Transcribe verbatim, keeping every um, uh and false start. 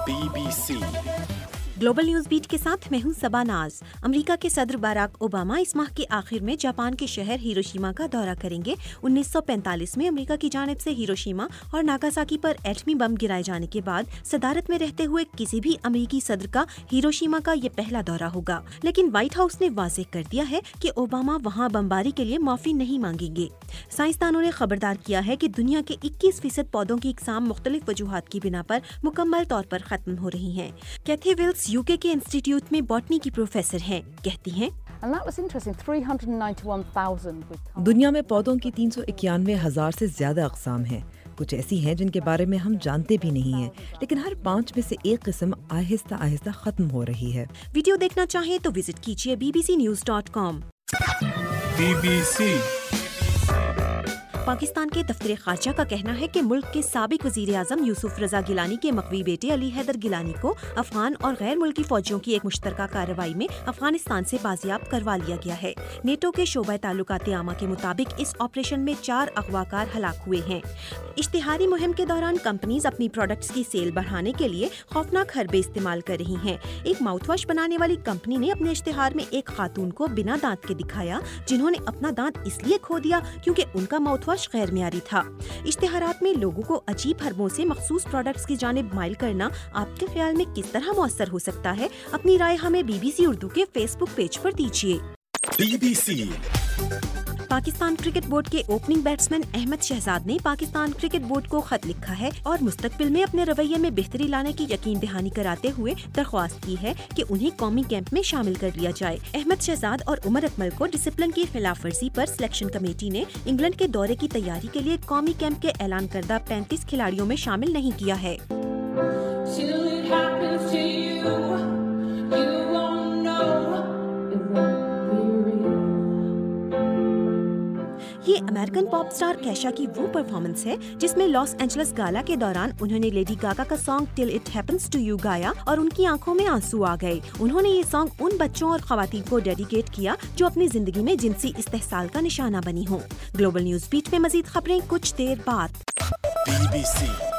B B C global news beat के साथ मैं हूं सबा नाज। अमेरिका के सदर बराक ओबामा इस माह के आखिर में जापान के शहर हिरोशिमा का दौरा करेंगे। उन्नीस सौ पैंतालीस में अमेरिका की जानिब से हिरोशिमा और नागासाकी पर एटमी बम गिराए जाने के बाद सदारत में रहते हुए किसी भी अमेरिकी सदर का हिरोशिमा का ये पहला दौरा होगा। लेकिन व्हाइट हाउस ने वाज़ेह कर दिया है कि ओबामा वहाँ बमबारी के लिए माफी नहीं मांगेंगे। साइंसदानों ने खबरदार किया है कि दुनिया के इक्कीस फीसद पौधों की इकसाम मुख्तलिफ वजूहात की बिना पर मुकम्मल तौर पर खत्म हो रही हैं। कैथी विल्स यूके के इंस्टीट्यूट में बॉटनी की प्रोफेसर हैं। कहती हैं, दुनिया में पौधों की तीन सौ इक्यानवे हजार से ज्यादा अक़साम हैं। कुछ ऐसी हैं जिनके बारे में हम जानते भी नहीं हैं, लेकिन हर पाँच में से एक किस्म आहिस्ता आहिस्ता खत्म हो रही है। वीडियो देखना चाहें तो विजिट कीजिए B B C news dot com. B B C Pakistan के दफ्तर खारजा का कहना है कि मुल्क के साबिक वजीर आजम यूसुफ रजा गिलानी के मकवी बेटे अली हैदर गिलानी को अफगान और गैर मुल्की फौजियों की एक मुश्तरका कार्रवाई में अफगानिस्तान से बाजियाब करवा लिया गया है। नेटो के शोबा ताल्लुकात आमा के मुताबिक इस ऑपरेशन में चार अगवाकार हलाक हुए हैं। इश्तिहारी मुहिम के दौरान कंपनीज अपनी प्रोडक्ट्स की सेल बढ़ाने के लिए खौफनाक हरबे इस्तेमाल कर रही हैं। एक माउथवॉश बनाने वाली कंपनी ने अपने इश्तिहार में एक खातून को बिना दांत के दिखाया, जिन्होंने अपना दांत इसलिए खो दिया क्योंकि उनका माउथवॉश गैर मियारी था। इश्तिहारात में लोगों को अजीब हरबों से मखसूस प्रोडक्ट्स की जानिब माइल करना आपके ख्याल में किस तरह मौसर हो सकता है? अपनी राय हमें बीबीसी उर्दू के फेसबुक पेज पर दीजिए। B B C Pakistan cricket board के ओपनिंग बैट्समैन अहमद शहजाद ने पाकिस्तान क्रिकेट बोर्ड को खत लिखा है और मुस्तकबिल में अपने रवैये में बेहतरी लाने की यकीन दहानी कराते हुए दरख्वास्त की है कि उन्हें कौमी कैंप में शामिल कर लिया जाए। अहमद शहजाद और उमर अकमल को डिसिप्लिन की खिलाफ वर्जी पर सिलेक्शन कमेटी ने इंग्लैंड के दौरे की तैयारी के लिए कौमी कैंप के ऐलान करदा पैंतीस खिलाड़ियों में शामिल नहीं किया है। ये अमेरिकन पॉप स्टार कैशा की वो परफॉर्मेंस है जिसमें लॉस एंजलिस गाला के दौरान उन्होंने लेडी गागा का song till it happens to you गाया और उनकी आंखों में आंसू आ गए। उन्होंने ये सॉन्ग उन बच्चों और खवातीन को डेडिकेट किया जो अपनी जिंदगी में जिनसी इस्तेहसाल का निशाना बनी हो। ग्लोबल न्यूज बीट में मजीद खबरें कुछ देर बाद। बी बी सी